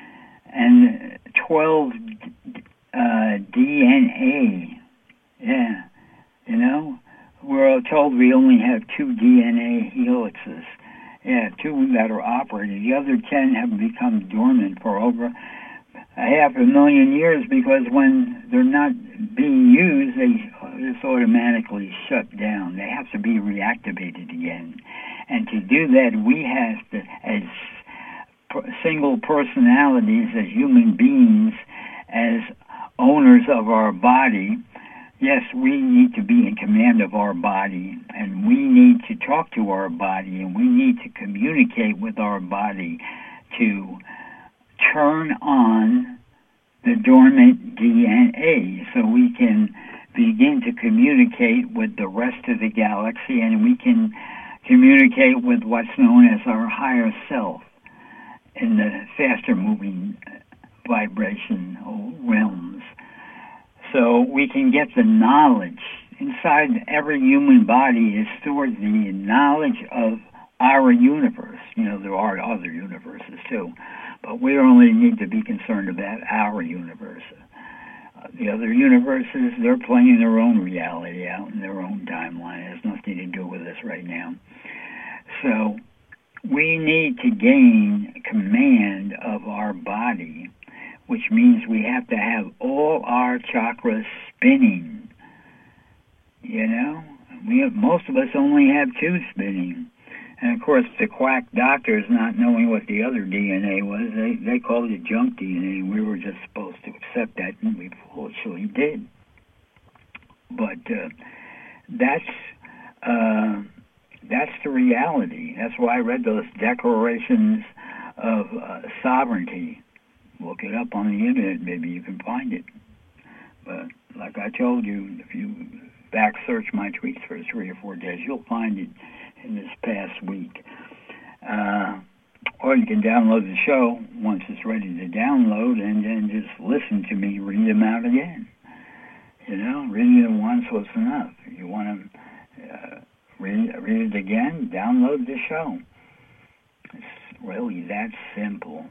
and twelve uh, D N A. Yeah, you know, we're told we only have two D N A helixes. Yeah, two that are operating. The other ten have become dormant for over a half a million years because when they're not being used, they just automatically shut down. They have to be reactivated again. And to do that, we have to, as single personalities, as human beings, as owners of our body, yes, we need to be in command of our body, and we need to talk to our body, and we need to communicate with our body to turn on the dormant D N A so we can begin to communicate with the rest of the galaxy, and we can communicate with what's known as our higher self in the faster moving vibrational realms. So we can get the knowledge. Inside every human body is stored the knowledge of our universe. You know, there are other universes too, but we only need to be concerned about our universe. Uh, the other universes, they're playing their own reality out in their own timeline. It has nothing to do with us right now. So we need to gain command of our body, which means we have to have all our chakras spinning. You know, we have, most of us only have two spinning. And of course, the quack doctors, not knowing what the other D N A was, they, they called it junk D N A. We were just supposed to accept that, and we foolishly did. But uh, that's uh, that's the reality. That's why I read those declarations of uh, sovereignty. Look it up on the internet, maybe you can find it. But like I told you, if you back search my tweets for three or four days, you'll find it in this past week. Uh, or you can download the show once it's ready to download and then just listen to me read them out again. You know, reading them once was enough. If you want to uh, read, read it again, download the show. It's really that simple.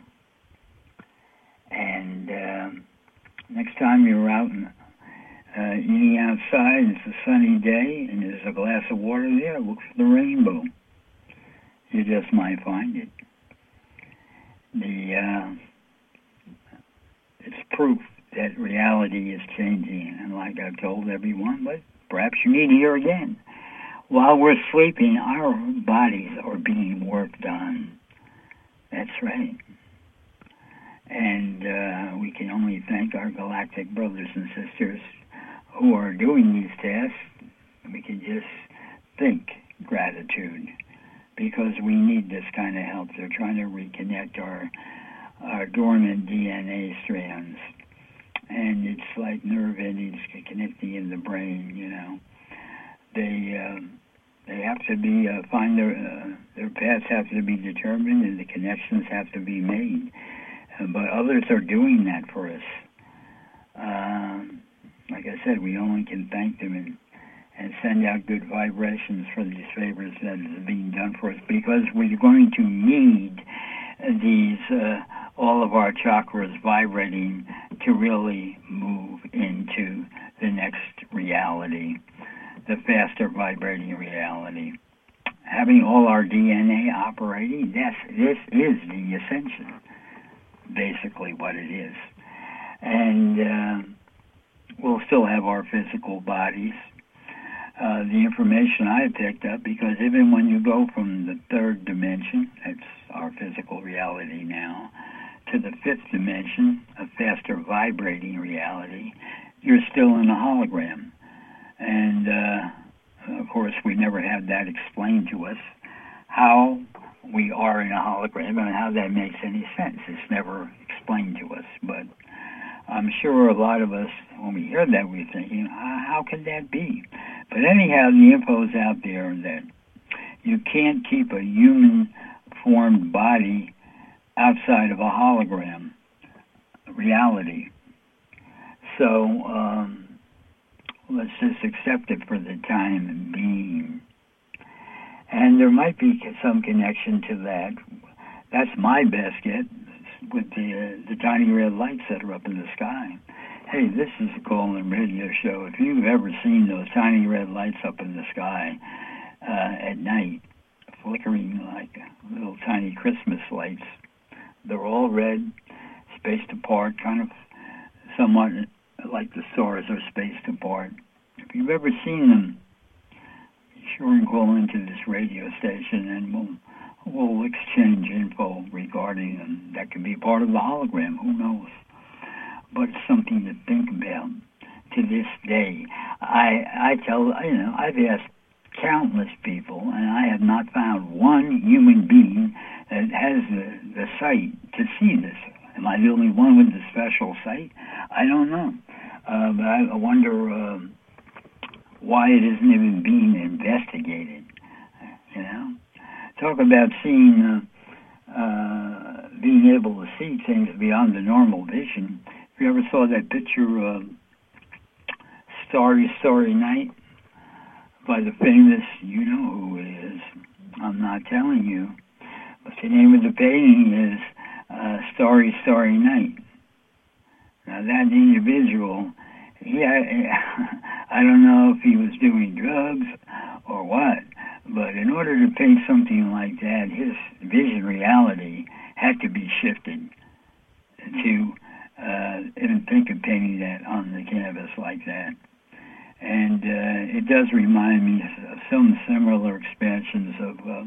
And uh, next time you're out and uh, eating outside, it's a sunny day, and there's a glass of water there, look for the rainbow. You just might find it. The uh, it's proof that reality is changing, and like I've told everyone, but perhaps you need to hear again. While we're sleeping, our bodies are being worked on. That's right. And uh, we can only thank our galactic brothers and sisters who are doing these tasks. We can just think gratitude because we need this kind of help. They're trying to reconnect our are dormant D N A strands, and it's like nerve endings connecting in the brain. You know, they uh, they have to be uh, find their uh, their paths have to be determined, and the connections have to be made. Uh, but others are doing that for us. Um, like I said, we only can thank them and and send out good vibrations for these favors that is being done for us, because we're going to need these, uh, all of our chakras vibrating to really move into the next reality, the faster vibrating reality. Having all our D N A operating, that's, this is the ascension, basically what it is. And uh, we'll still have our physical bodies. Uh, the information I picked up, because even when you go from the third dimension, that's our physical reality now, to the fifth dimension, a faster vibrating reality, you're still in a hologram. And, uh, of course, we never had that explained to us, how we are in a hologram and how that makes any sense. It's never explained to us. But I'm sure a lot of us, when we hear that, we're thinking, how could that be? But anyhow, the info's out there that you can't keep a human-formed body outside of a hologram reality. So um, let's just accept it for the time being. And there might be some connection to that. That's my best guess with the uh, the tiny red lights that are up in the sky. Hey, this is the Colin Radio Show. If you've ever seen those tiny red lights up in the sky uh, at night, flickering like little tiny Christmas lights, they're all red, spaced apart, kind of somewhat like the stars are spaced apart. If you've ever seen them, be sure and call into this radio station, and we'll we'll exchange info regarding them. That could be part of the hologram. Who knows? But it's something to think about to this day. I I tell you know I've asked countless people, and I have not found one human being that has the the sight to see this. Am I the only one with the special sight? I don't know, uh, but I wonder uh, why it isn't even being investigated. You know, talk about seeing, uh, uh, being able to see things beyond the normal vision. If you ever saw that picture, uh, Starry, Starry Night, by the famous, you know who it is, I'm not telling you, but the name of the painting is uh, Starry, Starry Night. Now that individual, he, I, I don't know if he was doing drugs or what, but in order to paint something like that, his vision reality had to be shifted to uh, even think of painting that on the canvas like that. And uh, it does remind me of some similar expansions of uh,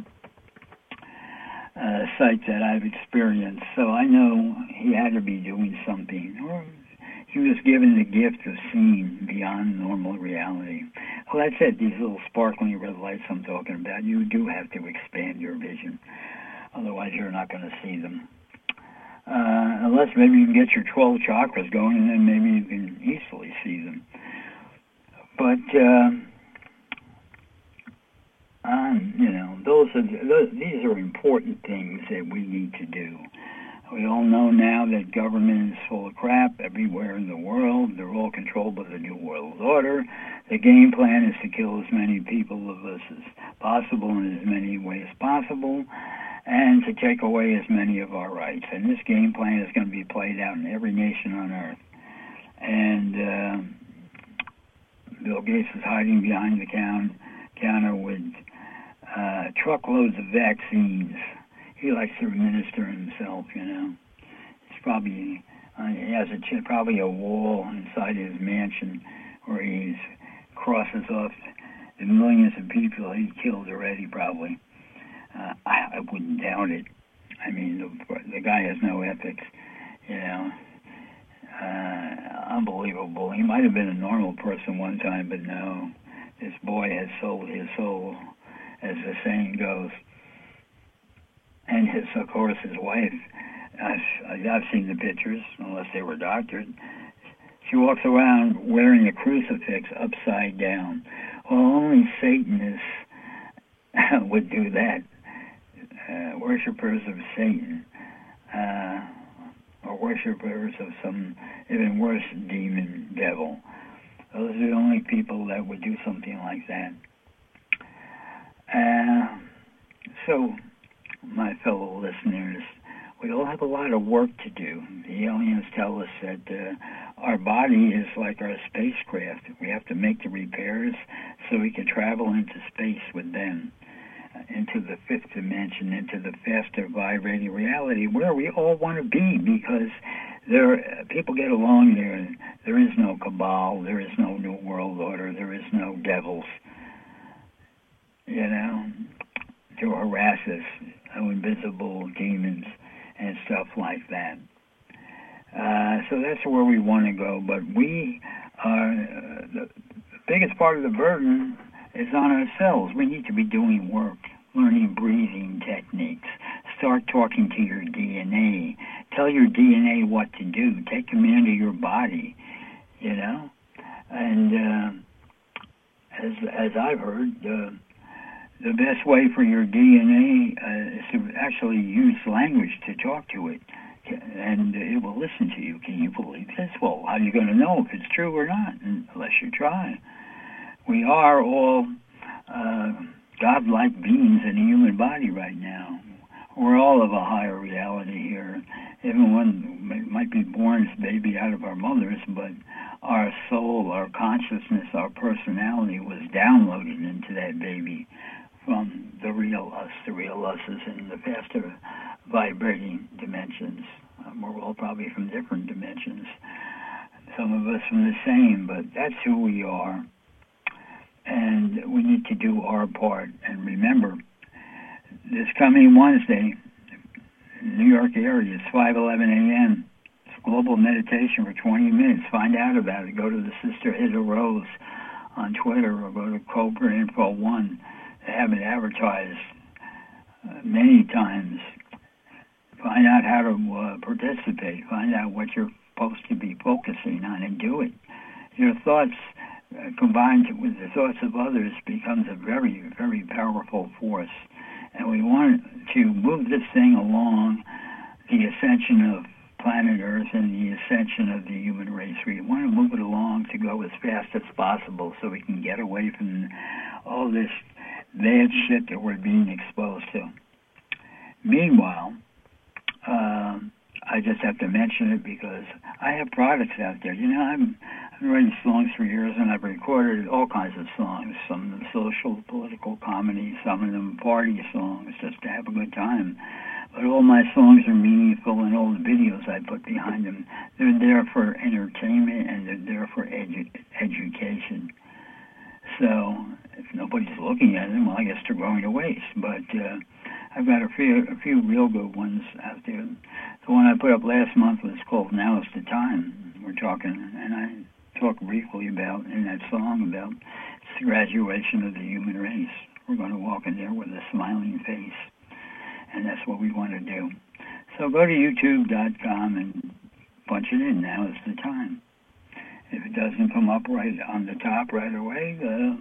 uh, sites that I've experienced. So I know he had to be doing something, or he was given the gift of seeing beyond normal reality. Well, that's it, these little sparkling red lights I'm talking about. You do have to expand your vision. Otherwise, you're not going to see them. Uh, unless maybe you can get your twelve chakras going, and then maybe you can easily see them. But, uh, um, you know, those are those, these are important things that we need to do. We all know now that government is full of crap everywhere in the world. They're all controlled by the New World Order. The game plan is to kill as many people of us as possible in as many ways as possible, and to take away as many of our rights. And this game plan is going to be played out in every nation on Earth. And uh, Bill Gates is hiding behind the counter with uh, truckloads of vaccines. He likes to administer himself, you know. It's probably, uh, he has a, probably a wall inside his mansion where he crosses off the millions of people he killed already, probably. Uh, I, I wouldn't doubt it. I mean, the, the guy has no ethics, you know. Uh, unbelievable. He might have been a normal person one time, but no. This boy has sold his soul, as the saying goes. And his, of course, his wife I've, I've seen the pictures, unless they were doctored. She walks around wearing a crucifix upside down. Well, only Satanists would do that. Uh, worshippers of Satan, uh, or worshippers of some even worse demon devil. Those are the only people that would do something like that. Uh, so, my fellow listeners, we all have a lot of work to do. The aliens tell us that uh, our body is like our spacecraft. We have to make the repairs so we can travel into space with them, uh, into the fifth dimension, into the faster vibrating reality where we all want to be, because there, uh, people get along there. There is no cabal. There is no new world order. There is no devils, you know, to harass us, no invisible demons and stuff like that. Uh, so that's where we want to go. But we are, uh, the, the biggest part of the burden is on ourselves. We need to be doing work, learning breathing techniques. Start talking to your D N A. Tell your D N A what to do. Take command of your body, you know. And uh, as as I've heard, uh, the best way for your D N A uh, is to actually use language to talk to it, and it will listen to you. Can you believe this? Well, how are you going to know if it's true or not unless you try? We are all uh, godlike beings in a human body right now. We're all of a higher reality here. Even one might be born as a baby out of our mothers, but our soul, our consciousness, our personality was downloaded into that baby from the real us. The real us is in the faster vibrating dimensions. Um, we're all probably from different dimensions. Some of us from the same, but that's who we are. And we need to do our part. And remember, this coming Wednesday, New York area, it's five eleven a.m. It's global meditation for twenty minutes. Find out about it. Go to the Sister Ida Rose on Twitter, or go to Cobra Info One. They have it advertised uh, many times. Find out how to uh, participate. Find out what you're supposed to be focusing on and do it. Your thoughts uh, combined with the thoughts of others becomes a very, very powerful force. And we want to move this thing along, the ascension of planet Earth and the ascension of the human race. We want to move it along to go as fast as possible so we can get away from all this bad shit that we're being exposed to. Meanwhile, uh, I just have to mention it because I have products out there. You know, I'm, I've been writing songs for years, and I've recorded all kinds of songs, some of them social, political, comedy, some of them party songs, just to have a good time. But all my songs are meaningful, and all the videos I put behind them, they're there for entertainment, and they're there for edu- education. So if nobody's looking at them, well, I guess they're going to waste. But uh, I've got a few, a few real good ones out there. The one I put up last month was called Now Is the Time. We're talking, and I talk briefly about, in that song, about the graduation of the human race. We're going to walk in there with a smiling face, and that's what we want to do. So go to youtube dot com and punch it in. Now is the time. If it doesn't come up right on the top right away, uh,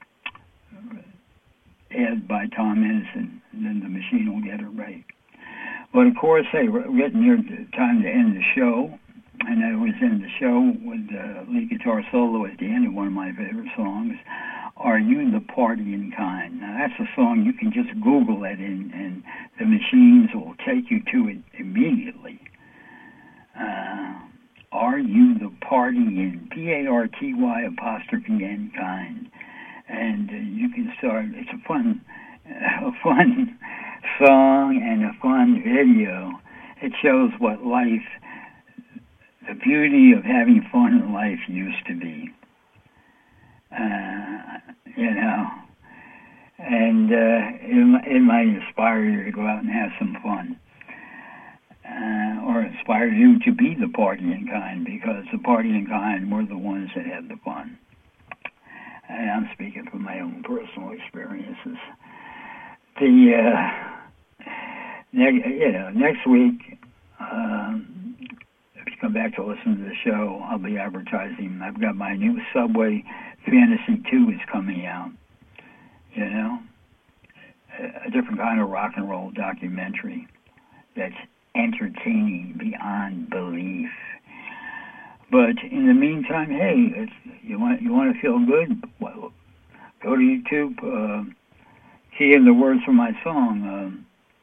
add by Tom Edison, and then the machine will get it right. But of course, hey, we're getting near the time to end the show, and I always end the show with the lead guitar solo at the end of one of my favorite songs, Are You the Partying Kind? Now, that's a song you can just Google it, and, and the machines will take you to it immediately. Uh, Are you the partying, P A R T Y apostrophe N kind? And uh, you can start, it's a fun, uh, a fun song and a fun video. It shows what life, the beauty of having fun in life used to be. Uh, you know, and uh, it, it might inspire you to go out and have some fun. Uh, or inspire you to be the partying kind, because the partying kind, we're the ones that have the fun. And I'm speaking from my own personal experiences. The, uh, ne- you know, next week, uh, Um, if you come back to listen to the show, I'll be advertising. I've got my new Subway Fantasy two is coming out. You know, a, a different kind of rock and roll documentary that's entertaining beyond belief. But in the meantime, hey, it's, you want you want to feel good? Well, go to YouTube, uh, key in the words from my song. Um,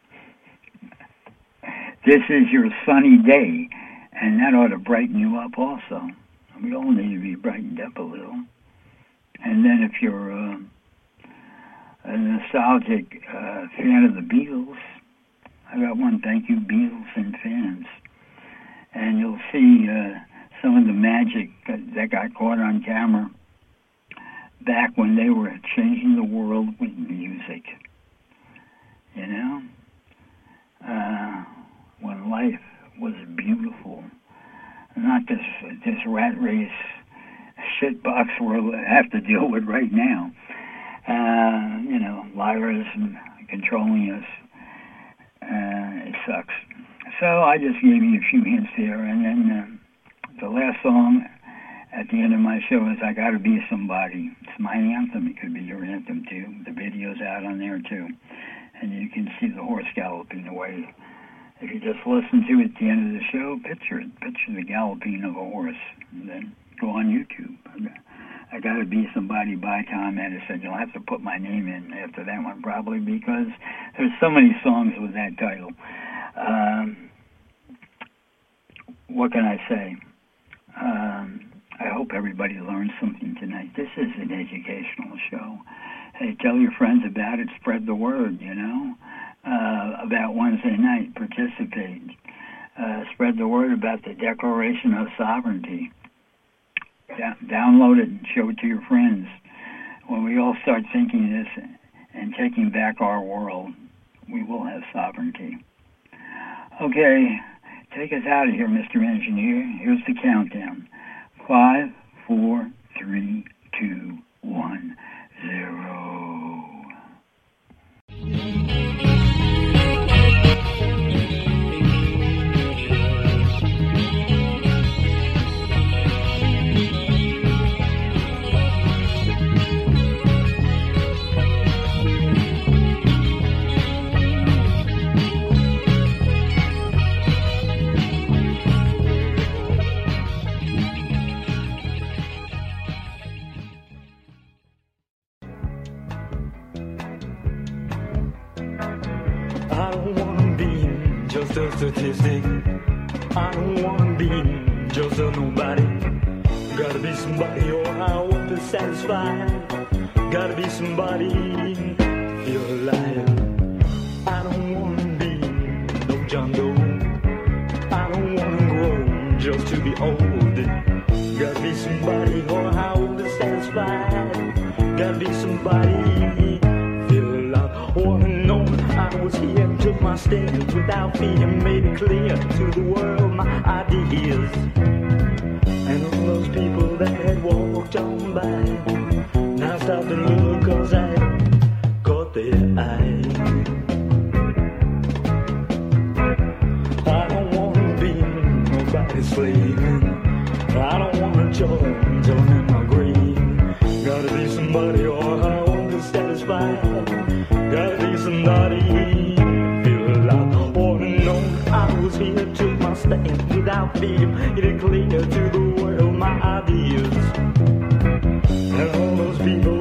this is your sunny day, and that ought to brighten you up also. We all need to be brightened up a little. And then if you're uh, a nostalgic uh, fan of the Beatles, I got one thank you, Beatles and fans. And you'll see uh, some of the magic that got caught on camera back when they were changing the world with music. You know? Uh, when life was beautiful. Not this this rat race shitbox we have to deal with right now. Uh, you know, liars and controlling us. Uh, it sucks. So I just gave you a few hints there, and then uh, the last song at the end of my show is I Gotta Be Somebody. It's my anthem. It could be your anthem, too. The video's out on there, too. And you can see the horse galloping away. If you just listen to it at the end of the show, picture it. Picture the galloping of a horse. And then go on YouTube. I Gotta Be Somebody by Tom Edison. You'll have to put my name in after that one, probably, because there's so many songs with that title. Um, what can I say? Um, I hope everybody learned something tonight. This is an educational show. Hey, tell your friends about it. Spread the word, you know, uh, about Wednesday night. Participate. Uh, spread the word about the Declaration of Sovereignty. Da- download it and show it to your friends. When we all start thinking this and taking back our world, we will have sovereignty. Okay, take us out of here, Mister Engineer. Here's the countdown. Five, four, three, two, one, zero. I don't wanna be just a statistic. I don't wanna be just a nobody. Gotta be somebody or I won't be satisfied. Gotta be somebody to feel alive. I don't wanna be no John Doe. I don't wanna grow just to be old. Gotta be somebody or I won't be satisfied. Gotta be somebody feel alive. Wanna know I was here, took my stand without fear, made it clear to the world my ideas. And all those people that had walked on by now stopped and look, cause I caught their eye. I don't wanna be nobody's slave. I don't wanna join, join in my grave. Gotta be somebody or I won't be satisfied. Gotta be somebody feel alive. Wanna know I was here, took my stand without fear, made it clear to the world my ideas. And all those people